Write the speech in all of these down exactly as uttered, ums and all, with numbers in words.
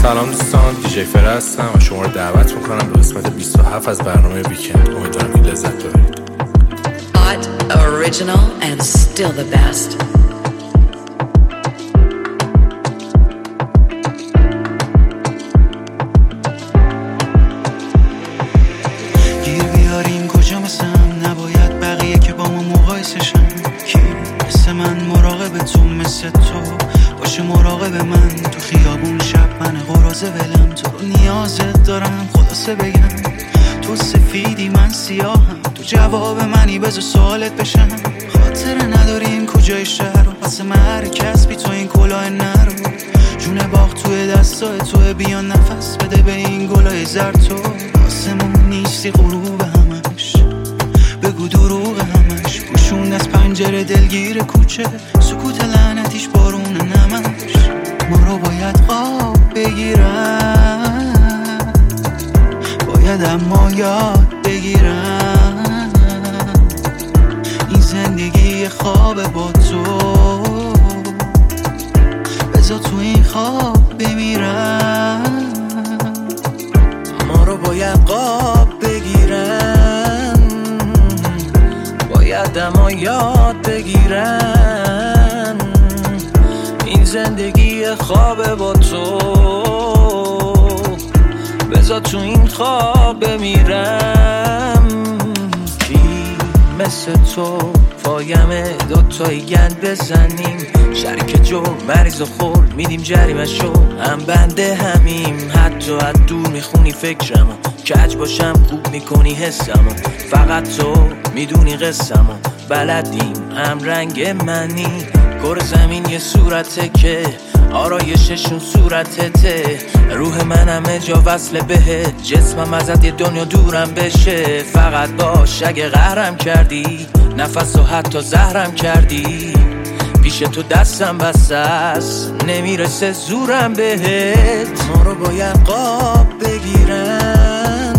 سلام دوستان، دیجی فره هستم و شما رو دعوت میکنم به قسمت بیست و هفت از برنامه ویکند. امیدوارم که لذت ببرید. Hot, original and still the best. گیر بیاریم کجا مثلم، نباید بقیه که با ما مقایسشن. کی مثل من مراقب تو، مثل تو باشه مراقب من. تو خیابون شب من قرازه ولم، تو رو نیازت دارم خلاصه بگم. تو سفیدی من سیاهم، تو جواب منی بذار سوالت بشم. خاطره نداریم کجای شهر و پس مرکز بی تو این کلاه نرو. جون باغ توی دستای توی، بیا نفس بده به این گلای زرد. تو آسمون نیستی غروب همش، بگو دروغ همش. گوشون از پنجره دلگیر کوچه، سکوت لعنتیش بارون نمش. ما رو باید خواب بگیرن، باید اما یاد بگیرن. این زندگی خواب با تو، بذار تو این خواب بمیرن. ما رو باید خواب بگیرن، باید اما یاد بگیرن. این زندگی خواب با تو، بذار تو این خواب بمیرم. کی مثل تو پایمه دوتایی گند بزنیم. شریک جو مریض و خورد میدیم جریمشو، هم بنده همیم. حتی از دور میخونی فکرمو، کج باشم خوب میکنی حسمو. فقط تو میدونی قصمو، بلدیم هم رنگ منی. کره زمین یه صورته که آرایششون صورتته. روح من همه جا وصله بهت، جسمم ازت یه دنیا دورم بشه. فقط باش اگه قهرم کردی، نفس و حتی زهرم کردی. پیش تو دستم بسته است، نمیرسه زورم بهت. ما رو باید قاب بگیرن،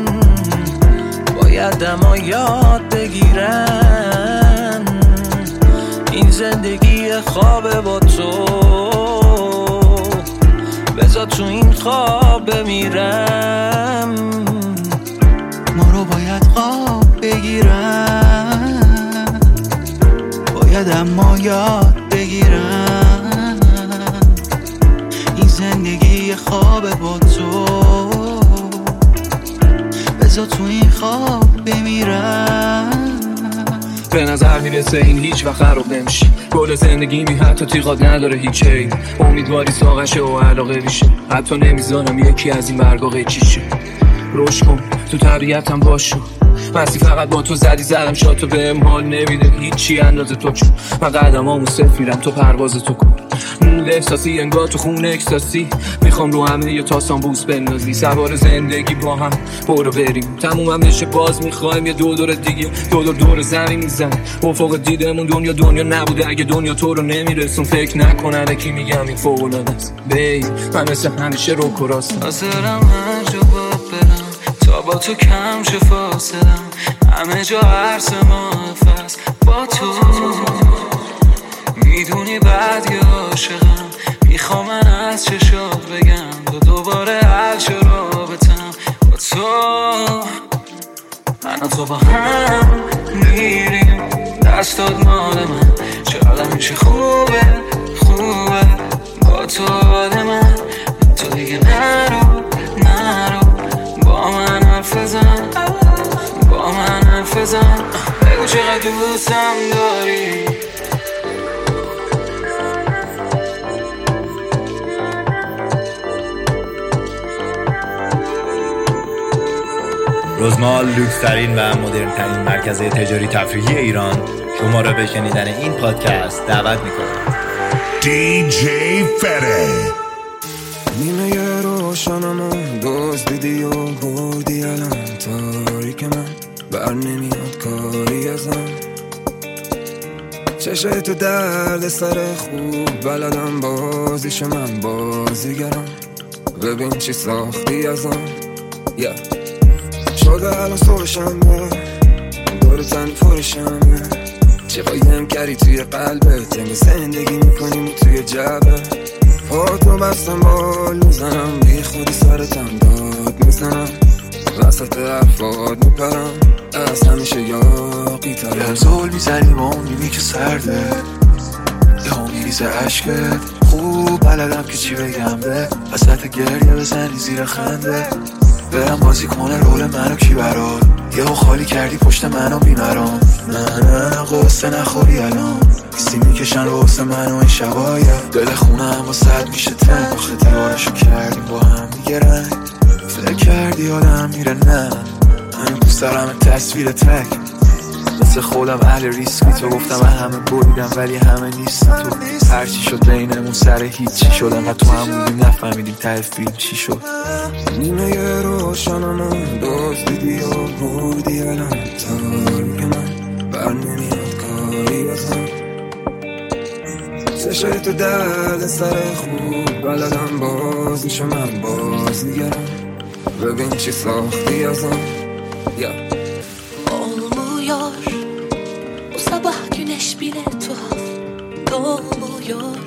باید اما یاد بگیرن. این زندگی خواب با تو، بذار تو این خواب بمیرم. ما رو باید خواب بگیرن، باید اما یاد بگیرن. این زندگی خواب با تو، بذار تو این خواب بمیرن. به نظر میرسه این هیچ وقت خراب نمیشه. گل زندگی می حتی تیغات نداره هیچ عیب. امیدواری ساقشه و علاقه ریشه. حتی نمیذارم یکی از این برگا قیچیشه. روش کن تو طبیعتم باشو، مستی فقط با تو زدی زدم شاد. تو بهم حال نمیده هیچی اندازه تو، چون من قدمامو صفر میرم تو پرواز تو کن. نور احساسی انگار تو خون اکستاسی، میخوام رو همه یه تاسان بوس بندازی. سوار زندگی با هم برو بریم، تمومم نشه باز میخوایم یه دو دور دیگه. دو دور دور زمین میزن افق دیدمون. دنیا دنیا نبوده اگه دنیا تو رو نمیرسون. فکر نکنن کی میگم این فوق العاده است. بی من مثل همیشه رو کراستم. حاضرم هر جا با برم تا با تو کم شه فاصلم. همه جا عرص ما فست با تو. میدونی بعد یه عاشقم، میخوام من از چشات بگم تو دوباره حل شو رابطم با تو. من و تو با هم میریم، دستات مال من. چقدر میشه خوبه خوبه با تو آده من. تو دیگه نرو نرو با من حرف بزن، با من حرف بزن. بگو چقدر دوستم داری. روزمال لوکس‌ترین و مدرن‌ترین مرکز تجاری تفریحی ایران شما را به شنیدن این پادکست دعوت می‌کند. دیجی فره. نیمه روشنمو دزدیدی و بردی الان. تاریک من بر نمیاد کاری ازم. چشه تو درد سر خوب بلدم بازیش، من بازیگرم. ببین چی ساختی ازم. yeah. شده الان صبح شنبه، دور تن پر شنبه. چه قایم کردی توی قلبت، یعنی زندگی میکنیم توی جبه. با تو بستم بال میزنم، بی خودی سرتم داد میزنم، وسط حرفات میپرم، از همیشه یاقی ترم. گرزول میزنی با اون نیمی که سرده، یه هم میریزه عشقت. خوب بلدم که چی بگم به وسط گریه بزنی زیر خنده. برم بازی کنه رول منو کی برات، یهو خالی کردی پشت منو بیمرام. نه نه قصه نخوری الان، ایستی میکشن رو حسن منو این شباید. دل خونه هم با صد میشه تنگ، آخه دیوارشو کردیم با هم دیگه رنگ. فکر کردی آدم میره نه، من دوست دارم تصویر تک. مثل خودم اهل ریسکی، تو گفتم همه بریدم ولی همه نیستی تو. هرچی شد بینمون سر هیچی شد، انقدر تو هم بودیم نفهمیدیم ته فیلم چی شد. نیمه روشنمون دوست دیدی و بودی الان تاریک من بر نمیاد کاری بزن. چشای تو درد سر خوب بلدم بازیشو من بازیگرم. ببین چی ساختی ازم yeah. Olmuyor bu sabah güneş bile tuhaf doğmuyor.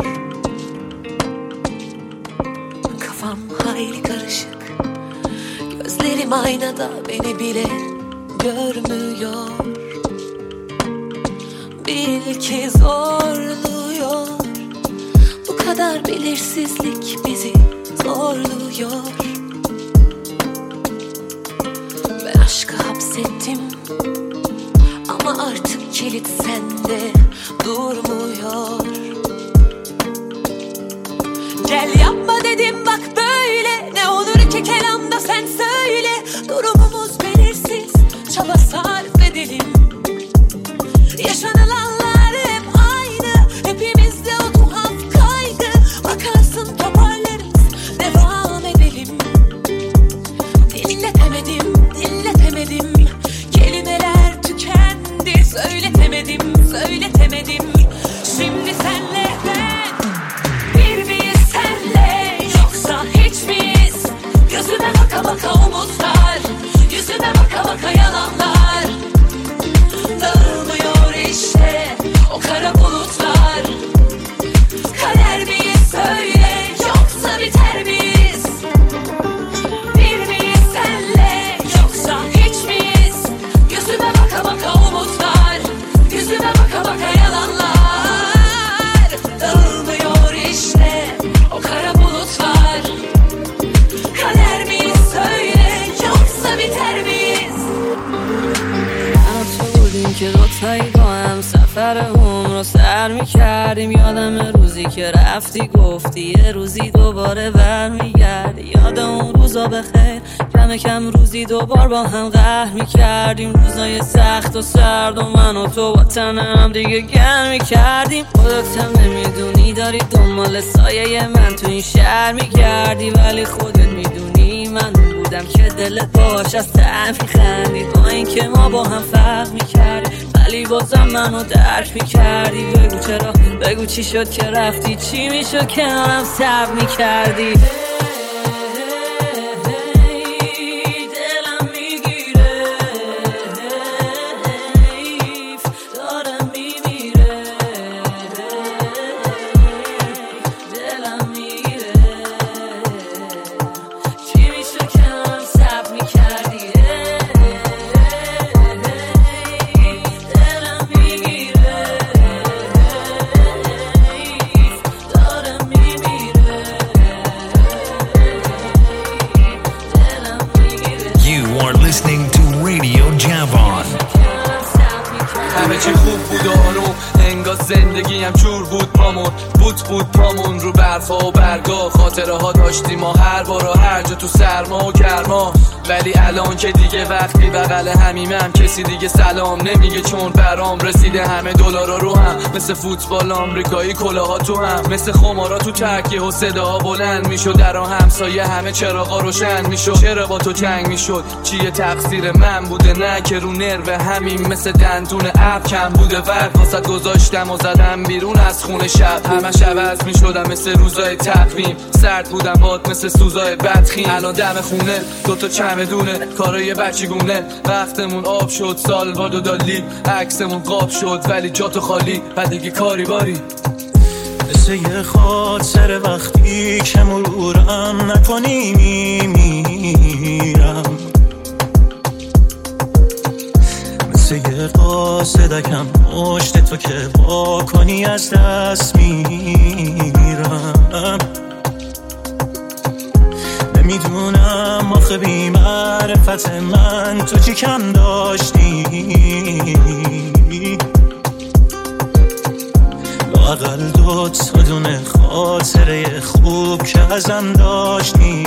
Kafam hayli karışık, gözlerim aynada beni bile görmüyor. Bil ki zorluyor, bu kadar belirsizlik bizi zorluyor. Ben aşkı hapsettim ama artık kilit sende durmuyor. Gel yapma dedim bak böyle, ne olur ki kelamda sen söyle. Durumumuz belirsiz, çaba sarf edelim. Yaşanılanlar hep aynı, hepimizde o tuhaf kaygı. Bakarsın toparlarız, devam edelim. Dinletemedim, dinletemedim. Kelimeler tükendi, söyletemedim, söyletemedim. Şimdi senle ben bir miyiz senle, yoksa hiç miyiz? Gözüme baka baka umutlar, yüzüme baka baka yalanlar. Dağılmıyor işte o kara bulutlar. Kader miyiz söyle, yoksa biter miyiz? Bir miyiz senle, yoksa hiç miyiz? Gözüme baka baka umutlar, yüzüme baka baka yalanlar. Dağılmıyor işte o kara bulutlar. Kader miyiz söyle, yoksa biter miyiz? تو بودیم که دوتایی با هم سفر هم رو سر میکردیم. یادم روزی که رفتی گفتی یه روزی دوباره برمیگردی. یاد اون روزا بخیر، کم کم روزی دوبار با هم قهر میکردیم. روزای سخت و سرد و من و تو با تن هم دیگه گرم میکردیم. خودت هم نمیدونی داری دنبال سایه من تو این شهر میگردی، ولی خودت میدونی من بودم که دلت باش از طرف میخندید. با این که ما با هم فرق میکردیم ولی بازم منو درک میکردی. بگو چرا، بگو چی شد که رفتی، چی میشد کنارم صبر میکردی. چی خوب بود آروم، انگار زندگیم چور بود پامون، بوت بود پامون رو برفا و برگا. خاطره ها داشتیم ما هر بارا هر جا تو سرما و گرما. ولی الان که دیگه وقتی بغل همیمم کسی دیگه سلام نمیگه، چون برام رسیده همه دلارا رو هم. مثل فوتبال آمریکایی کلاها تو هم، مثل خمارا تو تکیه و صداها بلند میشد. درا همسایه همه چراغا روشن میشد. چرا با تو جنگ میشد؟ چیه تقصیر من بوده؟ نه که رو نرو همین مثل دندون اب کم بوده. فرق واسط گذاشتم و زدم بیرون از خونه شب. همش عوض میشدم مثل روزای تقویم، سرد بودم باد مثل سوزای بدخیم. الان دم خونه دوتا چمدونه کارای بچگونه. وقتمون آب شد، سال باد و دالی عکسمون قاب شد، ولی جا تو خالی و دیگه کاری باری. مثل یه خاطر وقتی که مرورم نکنی میمیرم، مثل یه قاصدکم پشت تو که وا کنی از دست میرم. نمیدونم آخه بی معرفت من تو چی کم داشتی، لااقل دو تا دونه خاطره خوب که ازم داشتی.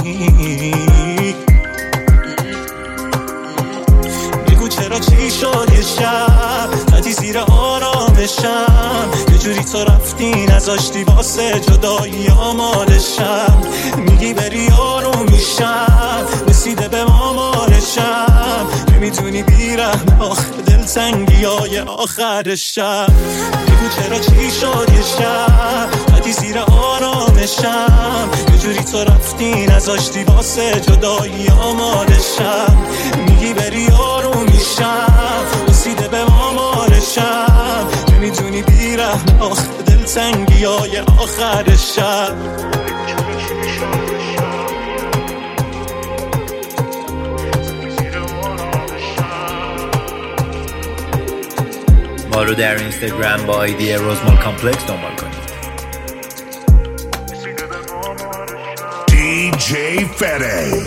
بگو چرا چی شد یه شب ندی زیر آرامشم، یه جوری تو رفتی نذاشتی واسه جدایی آمالشم. میگی بری آروم میشم رسیده به مامالشم، نمیدونی بیرحم آخه دلتنگی های آخر شب. بگو چرا چی شد یه شب ندی زیر آرامشم، یه جوری تو رفتی نذاشتی واسه جدایی آمالشم. میگی بری آروم میشم رسیده به مامالشم، نمیدونی بیرحم آخه دلتنگی های آخر شب. ما رو در اینستاگرام با آیدی روزمال کامپلکس دنبال کنید. دی جی فره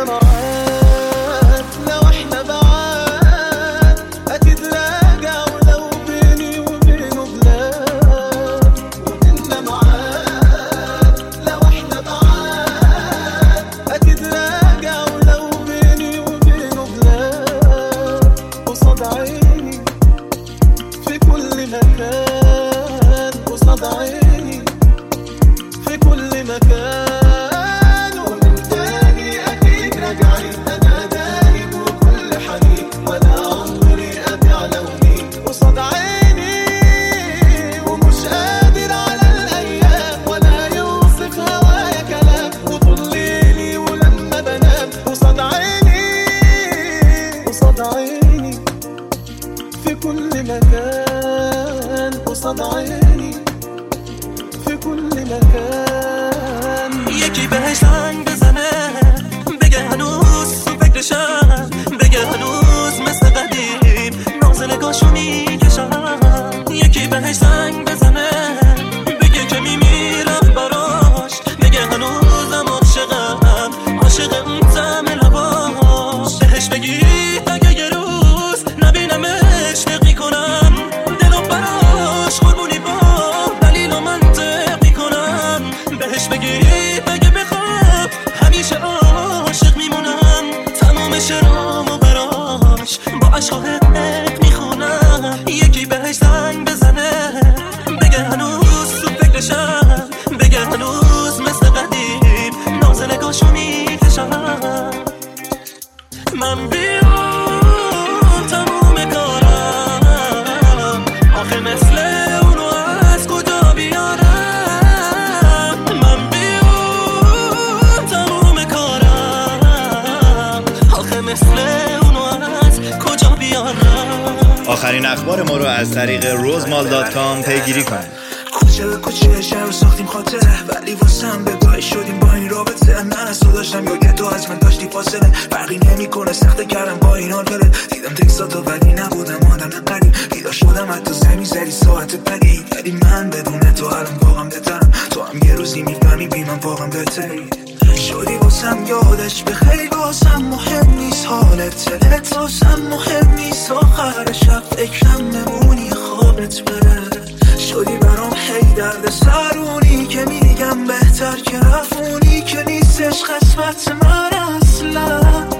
آخرین اخبار ما رو از طریق روزمال دات کام پیگیری کنید. کوچه به کوچه شهر ساختیم خاطره، ولی واسم به گاهی شدیم با این رابطه. من از تو داشتم یا که تو از من داشتی فاصله، فرقی نمی کنه سخته کردم با این حال بره. دیدم تکساتو ولی نبودم آدم قریب، بیدار شدم حتی زمین زدی ساعت پدید. ولی من بدون تو الان واقعا بهترم، تو هم یه روزی میفهمی بی من واقعا بهتری شدی. واسم یادش به خیلی واسم مهم نیست حالت دلت، واسم مهم نیست آخر شب فکرم نمونی خوابت بره. شدی برام هی درد سرونی که میگم بهتر که رفونی، که نیستش قسمت من اصلا.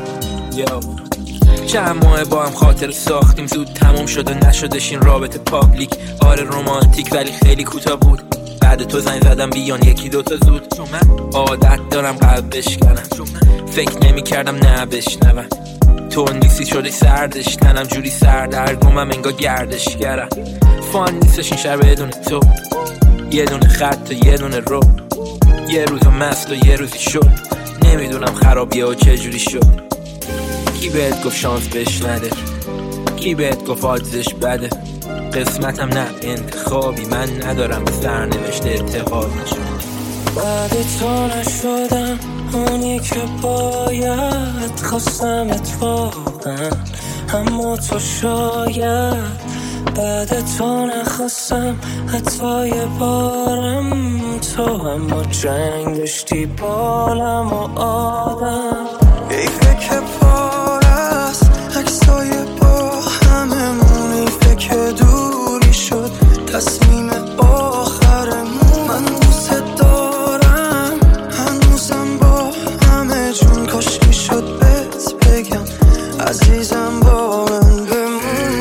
چند ماه با هم خاطر ساختیم، زود تموم شد و نشدش این رابطه پابلیک. آره رومانتیک ولی خیلی کوتاه بود، بعد تو زنگ زدم بیان یکی دوتا زود. چون من عادت دارم قلب بشکنم، فکر نمی کردم نه بشنوم. تو نیستی شده سردش تنم جوری سردرگمم انگار گردشگرم. فان نیستش این شهر بدون تو، یه دونه خط و یه دونه رو، یه روز مست و یه روزی شد. نمیدونم خرابیه و چه جوری شد. کی بهت گفت شانس بهش نده، کی بهت گفت آدزش بده؟ قسمتم نه انتخابی، من ندارم به سرنوشت اعتقاد نشم. بعد تو نشدم اونی که باید، خواستم اتفاقا اما تو شاید. بعد تو نخواستم حتی یه بارم تو، اما جنگ داشتی بالم و آدم. ای فکر پار است عکسای با هممون، ای فکر دوری شد تصمیم آخرمون. من دوست دارم هنوزم با همه جون، کاش میشد بهت بگم عزیزم با من بمون.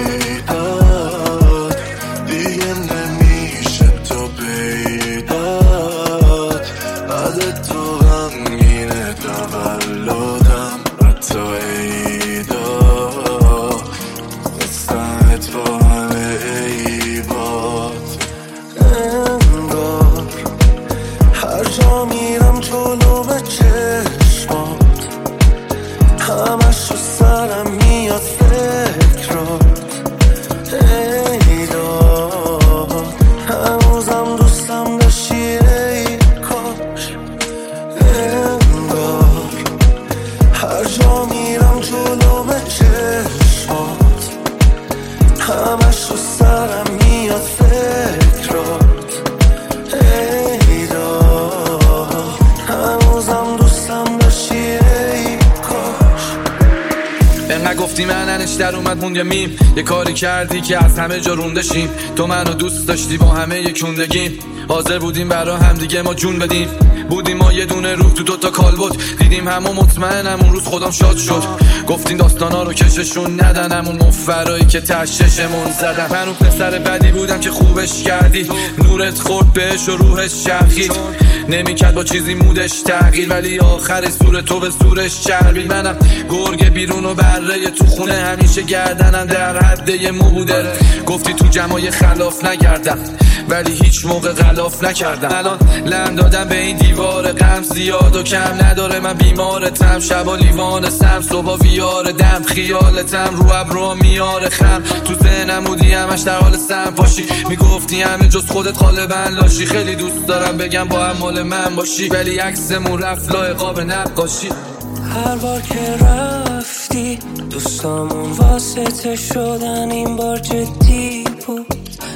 در اومد موند یا میم، یه کاری کردی که از همه جا رونده شیم. تو منو دوست داشتی با همه یکوندگیم، حاضر بودیم برا هم دیگه ما جون بدیم. بودیم ما یه دونه روح تو دوتا کالبد، دیدیم همه مطمئنم اون روز خودم شاد شد. گفتین داستانا رو کششون ندن، همون مفرایی که تششمون زدن. من اون پسر بدی بودم که خوبش کردی، نورت خورد بهش و روحش چرخید. نمیکرد با چیزی مودش تغییر، ولی آخر سور تو به سورش چربید. منم گرگ بیرون و بره تو خونه، همیشه گردنم در حد یه مو بوده. گفتی تو جمعای خلاف نگردم، ولی هیچ موقع غلاف نکردم. الان لم دادم به این دیوار غم، زیاد و کم نداره. من بیمارتم، شبا لیوان سم، صبح ویار دم، خیالتم رو ابرو میاره خم. تو ذهنم بودی همش در حال سم پاشی، میگفتی همه جز خودت غالبا لاشی. خیلی دوست دارم بگم با هم مال من باشی، ولی عکسمون رفت لای قاب نقاشی. هر بار که رفتی دوستامون واسطه شدن، این بار جدی بود.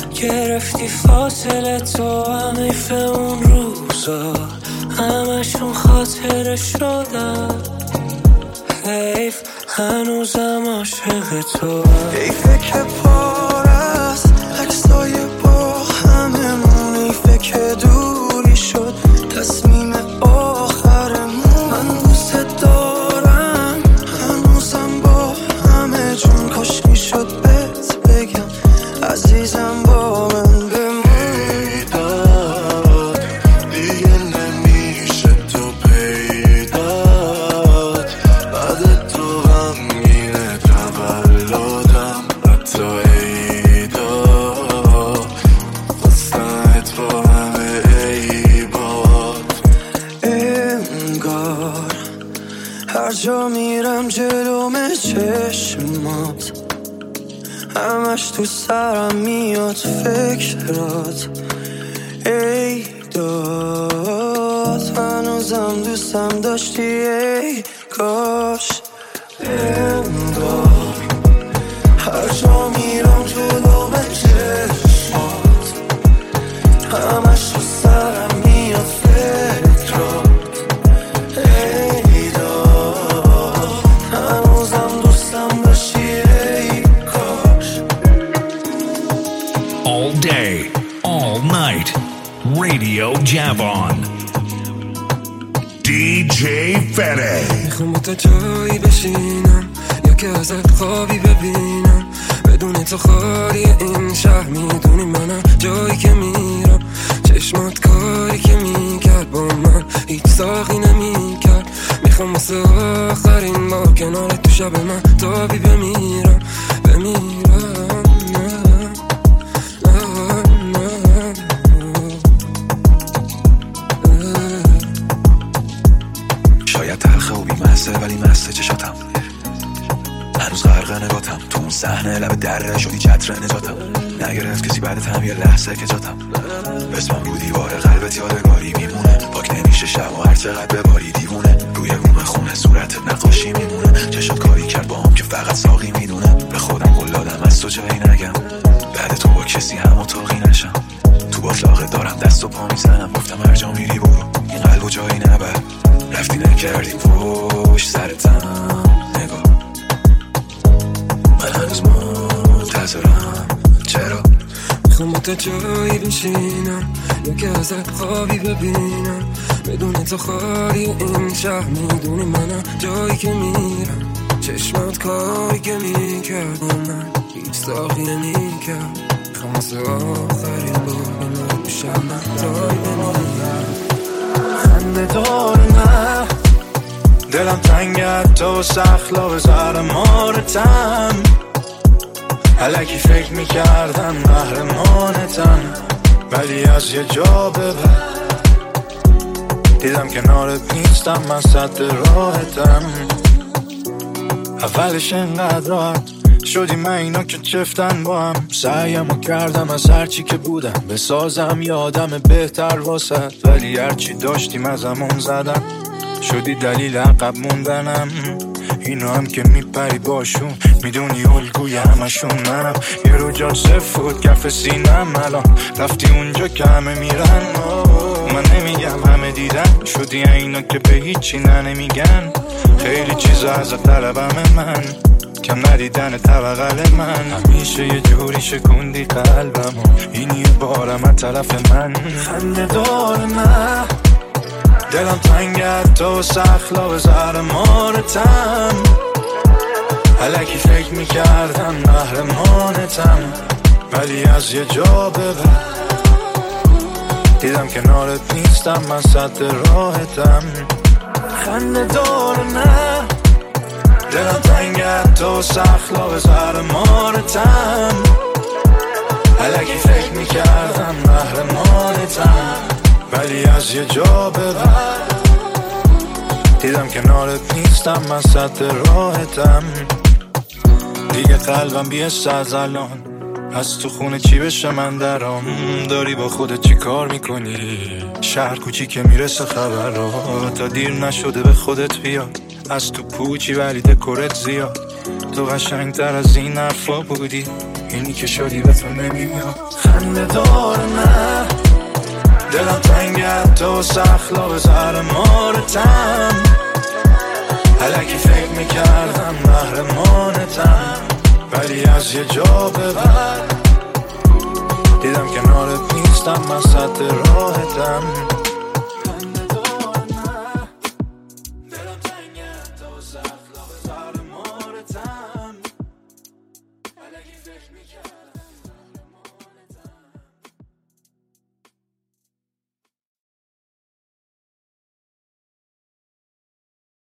گرفتی فاصله تو، هم حیف اون روزا همشون خاطره شدن. حیف هنوزم عاشق تو. حیفه که پار است عکسای با هممون، حیفه که دوری شد تصمیم آخرمون. من دوست دارم هنوزم با همه جون، کاش میشد بهت بگم عزیزم با من بمون. دیگه نمیشه تو پیدات، بعد تو غمگینه تولدم، حتی عیدا خواستمت با همه عیبات. انگار هر جا میرم جلوم چشمات، همش تو سرم میاد فکرات. ای داد هنوزم دوستم داشتی، ای کاش. انگار هر جا میرم جلوم چشمات، همش تو سرم میاد فکرات. ای داد هنوزم دوستم داشتی، ای کاش. All day, all night, Radio Javon. دی جی Fede. میخوام با تو جایی بشینم، یا که ازت خوابی ببینم. بدون تو خالی این شهر، میدونی منم جایی که میرم. چشمات کاری که میکرد با من هیچ ساقی نمیکرد. میخوام واسه آخرین بار کنار تو شب من تابی بمیرم بمیرم. شاید تلخه و بیمزه ولی مسته چشاتم، هنوز غرق نگاتم تو اون صحنه لب شدی چتر نجاتم، نگرفت کسی بعد هم یه لحظه که جاتم. بسمم رو دیوار قلبت یادگاری میمونه، پاک نمیشه شب و هر چقدر بباری دیوونه. روی بوم خونه صورتت نقاشی میمونه، چشات کاری کرد با هم که فقط ساقی میدونه. به خودم قول دادم از تو جایی نگم، بعد تو با کسی هم اتاقی نشم. تو باطلاقت دارم دست و پا میزنم، گفتم هر جا میری برو این قلب و جایی نبر. رفتی نکردی پشت سرتم نگاه، من هنوز منتظرم. چرا؟ میخوام با تو جایی بشینم یا که ازت خوابی ببینم، بدون تو خالی این شهر. میدونی منم جایی که میرم، چشمات کاری که میکرد من هیچ ساقی نمیکرد. میخوام واسه آخرین بار بنار بشم من تایی بمیرم. خنده دار نه دلم تنگت تو سخلا به زهر مارتم، الکی فکر میکردم قهرمانتم، ولی از یه جا به بعد دیدم کنارت نیستم، من صد راحتم. اولش انقدر راحت شدی من اینا که چفتن با هم، سعیمو کردم از هرچی که بودم بسازم یادم بهتر واسد، ولی هرچی داشتیم ازمون زدم، شدی دلیل عقب موندنم. اینا هم که میپری باشون میدونی الگوی همشون منم. یه رو جا سفود کف سینم، الان رفتی اونجا که همه میرن. من نمیگم همه دیدن، شدی اینا که به هیچی نه نمیگن. خیلی چیزا از طلبم من، کم ندیدن طبقل من. همیشه یه جوری شکوندی قلبم، این یه بارم از طرف من. خنده دار نه دلم تنگت تو سخلا به زهر مارتم، الکی فکر میکردم قهرمانتم، ولی از یه جا به بعد دیدم کنارت نیستم، من صد راحتم. خنده دار نه دلم تنگت تو سخلا به زهر مارتم، الکی فکر میکردم قهرمانتم، ولی از یه جا به بعد دیدم کنارت نیستم، من صد راحتم. دیگه قلبم بیست از الان، از تو خونه چی بشه من درام. داری با خودت چی کار میکنی؟ شهر کوچیکه میرسه خبر را، تا دیر نشده به خودت بیاد. از تو پوچی ولی دکورت زیاد، تو قشنگتر از این حرفا بودی، اینی که شدی به تو نمیاد. خنده دار نه دلم تنگت تو سخلا به زهر مارتم، الکی فکر میکردم قهرمانتم، ولی از یه جا به بعد دیدم کنارت نیستم، من صد راحتم.